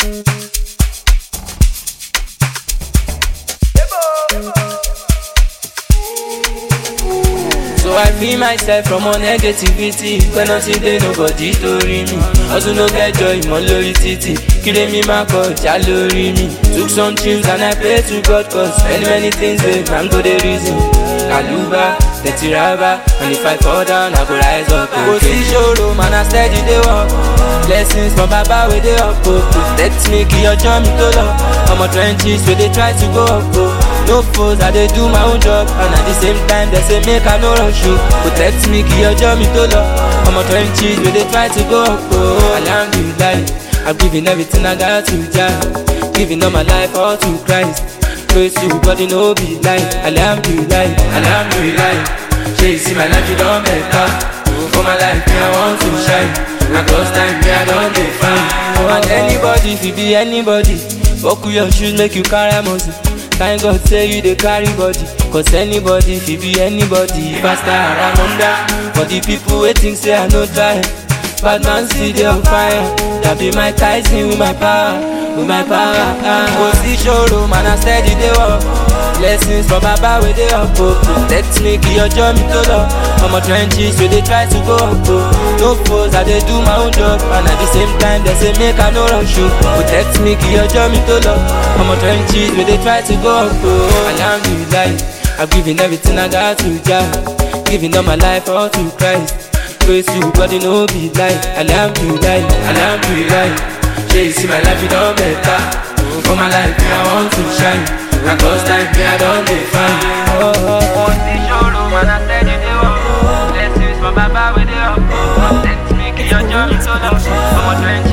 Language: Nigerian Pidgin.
So I free myself from all negativity. When nothing dey nobody story me. Also no get joy, mo lórí títì. Kíre mi máa kọjá lórí mi. Took some trips and I pray to God, cause many things dey man go dey reason. Kaluba, dirty rubber, and if I fall down, I go rise up. Go see ṣòro, man I steady dey walk. Blessings from Baba wey dey up, oh. Protect me, kí ọjọ́ mi tó lọ. Ọmọ trenches wey dey try to go up, oh. No foes, I dey do my own job, and at the same time they say make I no rush you. Protect me, kí ọjọ́ mi tó lọ. Ọmọ trenches wey dey try to go up, oh. Alhamdulillah, I'm giving everything I got to Jah. Giving all my life all to Christ. Praise you, body no be lie. Alhamdulillah, alhamdulillah. Shey you see my life, you don better. For my life, me I want to shine. And cause time, me I don dey fine. And anybody, if you be anybody, buckle your shoes, make you carry muscle. Thank God say you dey carry body. Cause anybody, if you be anybody, faster around under. For the people waiting, say I no try. Bad man still dey on fire. That be my Tyson with my power, with my power. Go see ṣòro, man I steady dey walk. Blessings from Baba wey dey up, oh. Protect me, kí ọjọ́ mi tó lọ. Ọmọ trenches wey dey try to go up, oh. No foes, I dey do my own job, and at the same time they say make I no rush you. Protect me, kí ọjọ́ mi tó lọ. Ọmọ trenches wey dey try to go up, oh. Alhamdulillah, I'm giving everything I got to Jah. Giving all my life all to Christ. Praise you, body no be lie. Alhamdulillah, alhamdulillah. Shey you see my life, you don better. For my life, me I want to shine. And cause time, me I don dey fine. Oh, see ṣòro, man I steady dey walk. Blessings from Baba wey dey up. Protect me, kí ọjọ́ mi tó lọ. Ọmọ trenches